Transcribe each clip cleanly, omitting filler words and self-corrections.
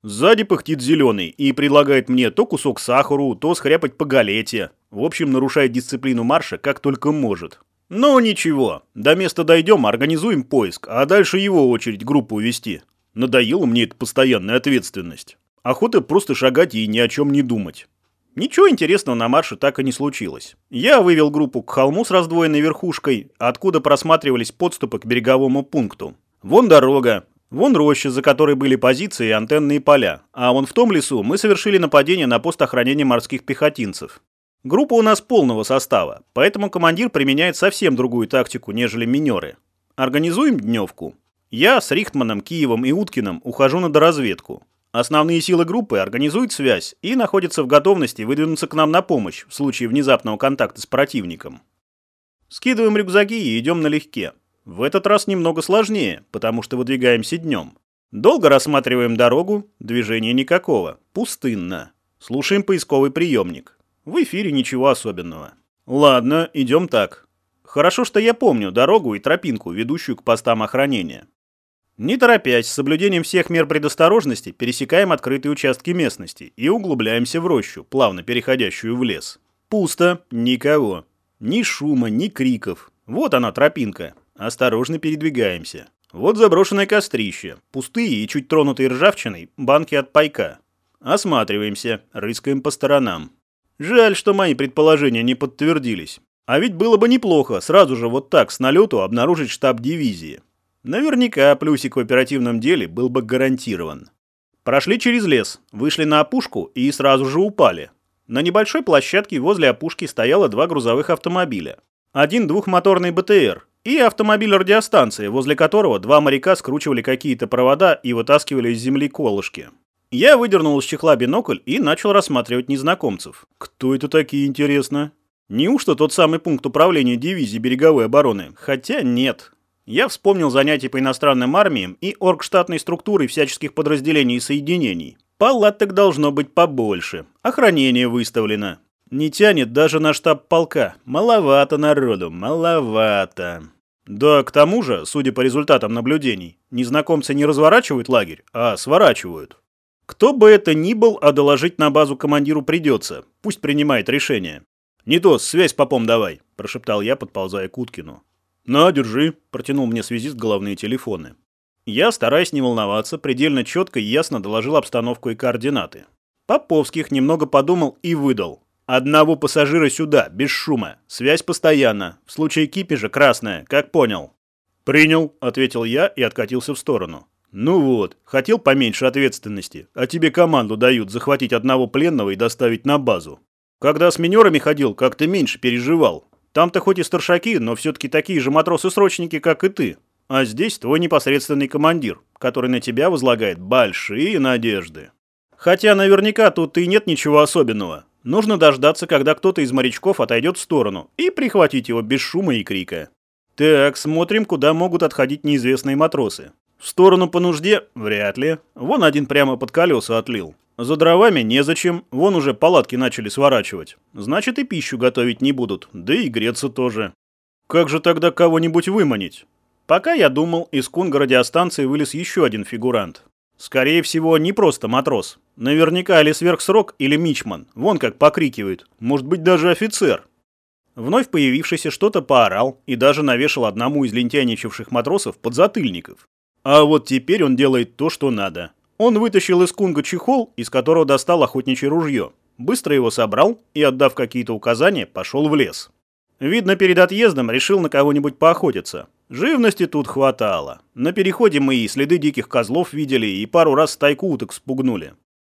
Сзади пыхтит зеленый и предлагает мне то кусок сахару, то схряпать по галете. В общем, нарушает дисциплину марша как только может. Но ничего, до места дойдем, организуем поиск, а дальше его очередь группу вести. Надоела мне эта постоянная ответственность. Охота просто шагать и ни о чем не думать. Ничего интересного на марше так и не случилось. Я вывел группу к холму с раздвоенной верхушкой, откуда просматривались подступы к береговому пункту. Вон дорога, вон роща, за которой были позиции и антенные поля, а вон в том лесу мы совершили нападение на пост охранения морских пехотинцев. Группа у нас полного состава, поэтому командир применяет совсем другую тактику, нежели минеры. Организуем дневку. Я с Рихтманом, Киевом и Уткиным ухожу на доразведку. Основные силы группы организуют связь и находятся в готовности выдвинуться к нам на помощь в случае внезапного контакта с противником. Скидываем рюкзаки и идем налегке. В этот раз немного сложнее, потому что выдвигаемся днем. Долго рассматриваем дорогу, движения никакого, пустынно. Слушаем поисковый приемник. В эфире ничего особенного. Ладно, идем так. Хорошо, что я помню дорогу и тропинку, ведущую к постам охранения. Не торопясь, с соблюдением всех мер предосторожности, пересекаем открытые участки местности и углубляемся в рощу, плавно переходящую в лес. Пусто, никого. Ни шума, ни криков. Вот она, тропинка. Осторожно передвигаемся. Вот заброшенное кострище. Пустые и чуть тронутые ржавчиной банки от пайка. Осматриваемся, рыскаем по сторонам. Жаль, что мои предположения не подтвердились. А ведь было бы неплохо сразу же вот так с налету обнаружить штаб дивизии. Наверняка плюсик в оперативном деле был бы гарантирован. Прошли через лес, вышли на опушку и сразу же упали. На небольшой площадке возле опушки стояло 2 грузовых автомобиля. Один двухмоторный БТР и автомобиль радиостанции, возле которого 2 моряка скручивали какие-то провода и вытаскивали из земли колышки. Я выдернул из чехла бинокль и начал рассматривать незнакомцев. Кто это такие, интересно? Неужто тот самый пункт управления дивизии береговой обороны? Хотя нет. Я вспомнил занятия по иностранным армиям и оргштатной структурой всяческих подразделений и соединений. Палаток должно быть побольше. Охранение выставлено. Не тянет даже на штаб полка. Маловато народу, маловато. Да, к тому же, судя по результатам наблюдений, незнакомцы не разворачивают лагерь, а сворачивают. Кто бы это ни был, а доложить на базу командиру придется. Пусть принимает решение. «Не то, связь с попом давай», – прошептал я, подползая к Уткину. «На, держи», – протянул мне связист головные телефоны. Я, стараясь не волноваться, предельно четко и ясно доложил обстановку и координаты. Поповских немного подумал и выдал. «Одного пассажира сюда, без шума. Связь постоянно. В случае кипежа красная, как понял». «Принял», – ответил я и откатился в сторону. «Ну вот, хотел поменьше ответственности, а тебе команду дают захватить одного пленного и доставить на базу. Когда с минерами ходил, как-то меньше переживал. Там-то хоть и старшаки, но все-таки такие же матросы-срочники, как и ты. А здесь твой непосредственный командир, который на тебя возлагает большие надежды. Хотя наверняка тут и нет ничего особенного. Нужно дождаться, когда кто-то из морячков отойдет в сторону, и прихватить его без шума и крика. Так, смотрим, куда могут отходить неизвестные матросы. В сторону по нужде? Вряд ли. Вон один прямо под колеса отлил. За дровами незачем, вон уже палатки начали сворачивать. Значит, и пищу готовить не будут, да и греться тоже. Как же тогда кого-нибудь выманить? Пока я думал, из кунга радиостанции вылез еще один фигурант. Скорее всего, не просто матрос. Наверняка или сверхсрок, или мичман. Вон как покрикивает. Может быть, даже офицер. Вновь появившийся что-то поорал и даже навешал одному из лентяйничавших матросов подзатыльников. А вот теперь он делает то, что надо. Он вытащил из кунга чехол, из которого достал охотничье ружье, быстро его собрал и, отдав какие-то указания, пошел в лес. Видно, перед отъездом решил на кого-нибудь поохотиться. Живности тут хватало. На переходе мы и следы диких козлов видели, и пару раз стайку уток спугнули.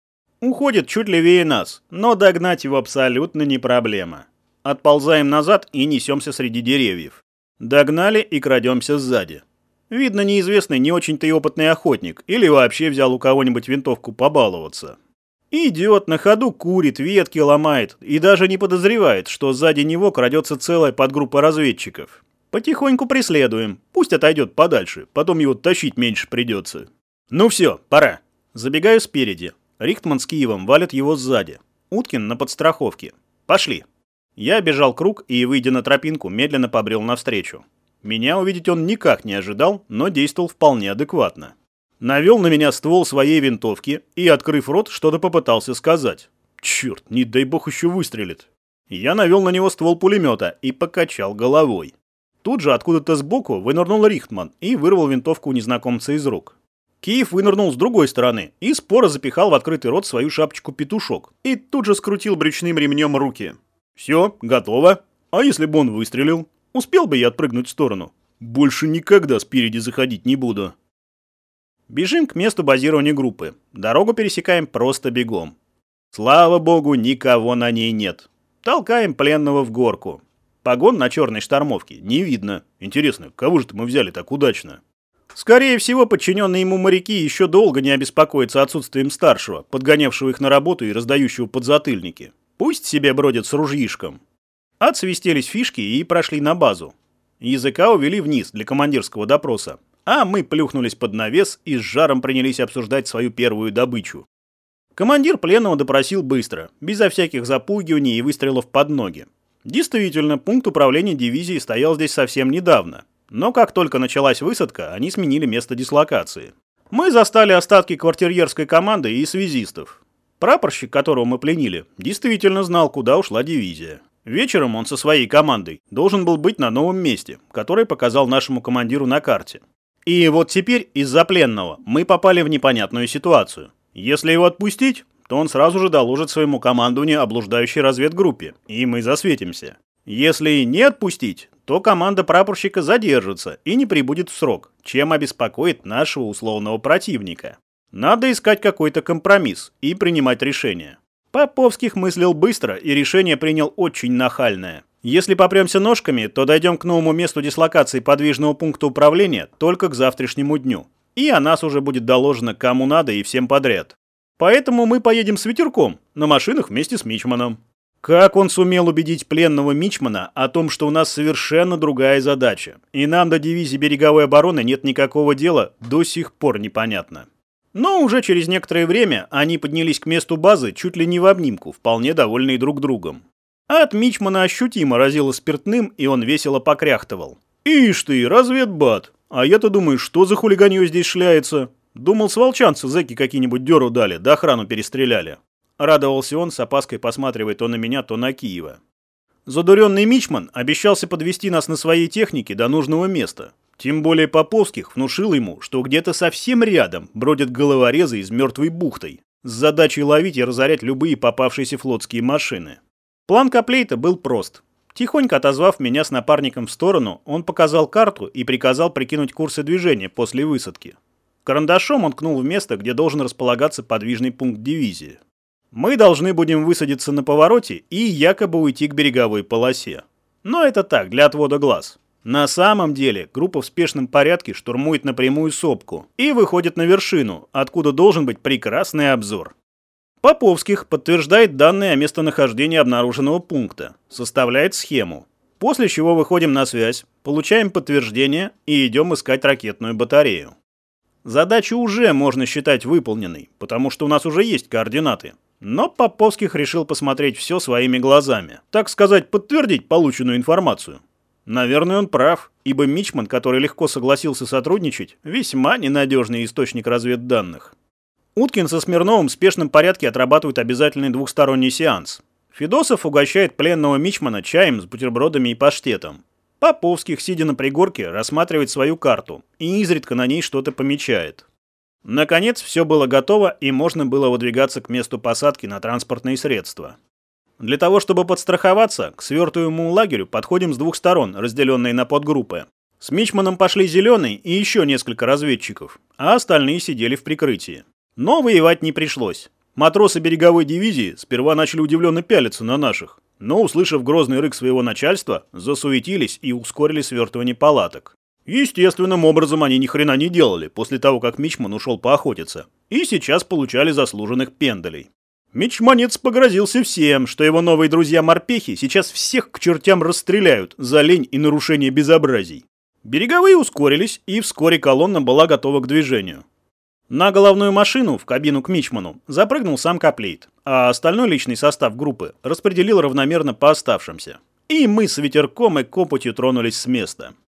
Уходит чуть левее нас, но догнать его абсолютно не проблема. Отползаем назад и несемся среди деревьев. Догнали и крадемся сзади. Видно, неизвестный не очень-то и опытный охотник, или вообще взял у кого-нибудь винтовку побаловаться. Идет на ходу, курит, ветки ломает и даже не подозревает, что сзади него крадется целая подгруппа разведчиков. Потихоньку преследуем, пусть отойдет подальше, потом его тащить меньше придется. Ну все, пора. Забегаю спереди. Рихтман с Киевом валят его сзади. Уткин на подстраховке. Пошли. Я бежал круг и, выйдя на тропинку, медленно побрел навстречу. Меня увидеть он никак не ожидал, но действовал вполне адекватно. Навел на меня ствол своей винтовки и, открыв рот, что-то попытался сказать. Черт, не дай бог еще выстрелит. Я навел на него ствол пулемета и покачал головой. Тут же откуда-то сбоку вынырнул Рихтман и вырвал винтовку у незнакомца из рук. Киев вынырнул с другой стороны и споро запихал в открытый рот свою шапочку-петушок и тут же скрутил брючным ремнем руки. «Все, готово. А если бы он выстрелил? Успел бы я отпрыгнуть в сторону? Больше никогда спереди заходить не буду». Бежим к месту базирования группы. Дорогу пересекаем просто бегом. Слава богу, никого на ней нет. Толкаем пленного в горку. Погон на черной штормовке не видно. Интересно, кого же мы взяли так удачно? Скорее всего, подчиненные ему моряки еще долго не обеспокоятся отсутствием старшего, подгонявшего их на работу и раздающего подзатыльники. Пусть себе бродят с ружьишком. Отсвистелись фишки и прошли на базу. Языка увели вниз для командирского допроса, а мы плюхнулись под навес и с жаром принялись обсуждать свою первую добычу. Командир пленного допросил быстро, безо всяких запугиваний и выстрелов под ноги. Действительно, пункт управления дивизией стоял здесь совсем недавно. Но как только началась высадка, они сменили место дислокации. Мы застали остатки квартирьерской команды и связистов. Прапорщик, которого мы пленили, действительно знал, куда ушла дивизия. Вечером он со своей командой должен был быть на новом месте, которое показал нашему командиру на карте. И вот теперь из-за пленного мы попали в непонятную ситуацию. Если его отпустить, то он сразу же доложит своему командованию о блуждающей разведгруппе, и мы засветимся. Если не отпустить, то команда прапорщика задержится и не прибудет в срок, чем обеспокоит нашего условного противника. Надо искать какой-то компромисс и принимать решение. Поповских мыслил быстро и решение принял очень нахальное. Если попремся ножками, то дойдем к новому месту дислокации подвижного пункта управления только к завтрашнему дню. И о нас уже будет доложено кому надо и всем подряд. Поэтому мы поедем с ветерком, на машинах вместе с мичманом. Как он сумел убедить пленного мичмана о том, что у нас совершенно другая задача, и нам до дивизии береговой обороны нет никакого дела, до сих пор непонятно. Но уже через некоторое время они поднялись к месту базы чуть ли не в обнимку, вполне довольные друг другом. От мичмана ощутимо разило спиртным, и он весело покряхтывал. «Ишь ты, разведбат! А я-то думаю, что за хулиганье здесь шляется? Думал, с волчанца зэки какие-нибудь дёру дали, да охрану перестреляли». Радовался он, с опаской посматривая то на меня, то на Киева. Задуренный мичман обещался подвести нас на своей технике до нужного места. Тем более Поповских внушил ему, что где-то совсем рядом бродят головорезы из мертвой бухтой, с задачей ловить и разорять любые попавшиеся флотские машины. План Коплейта был прост. Тихонько отозвав меня с напарником в сторону, он показал карту и приказал прикинуть курсы движения после высадки. Карандашом он ткнул в место, где должен располагаться подвижный пункт дивизии. Мы должны будем высадиться на повороте и якобы уйти к береговой полосе. Но это так, для отвода глаз. На самом деле группа в спешном порядке штурмует напрямую сопку и выходит на вершину, откуда должен быть прекрасный обзор. Поповских подтверждает данные о местонахождении обнаруженного пункта, составляет схему, после чего выходим на связь, получаем подтверждение и идем искать ракетную батарею. Задачу уже можно считать выполненной, потому что у нас уже есть координаты. Но Поповских решил посмотреть все своими глазами, так сказать, подтвердить полученную информацию. Наверное, он прав, ибо мичман, который легко согласился сотрудничать, весьма ненадежный источник разведданных. Уткин со Смирновым в спешном порядке отрабатывают обязательный двухсторонний сеанс. Федосов угощает пленного мичмана чаем с бутербродами и паштетом. Поповских, сидя на пригорке, рассматривает свою карту и изредка на ней что-то помечает. Наконец, все было готово, и можно было выдвигаться к месту посадки на транспортные средства. Для того, чтобы подстраховаться, к свертываемому лагерю подходим с двух сторон, разделенные на подгруппы. С мичманом пошли Зеленый и еще несколько разведчиков, а остальные сидели в прикрытии. Но воевать не пришлось. Матросы береговой дивизии сперва начали удивленно пялиться на наших, но, услышав грозный рык своего начальства, засуетились и ускорили свертывание палаток. Естественным образом они ни хрена не делали после того, как мичман ушел поохотиться, и сейчас получали заслуженных пендалей. Мичманец погрозился всем, что его новые друзья-морпехи сейчас всех к чертям расстреляют за лень и нарушение безобразий. Береговые ускорились, и вскоре колонна была готова к движению. На головную машину, в кабину к мичману, запрыгнул сам Коплейт, а остальной личный состав группы распределил равномерно по оставшимся. И мы с ветерком и копотью тронулись с места.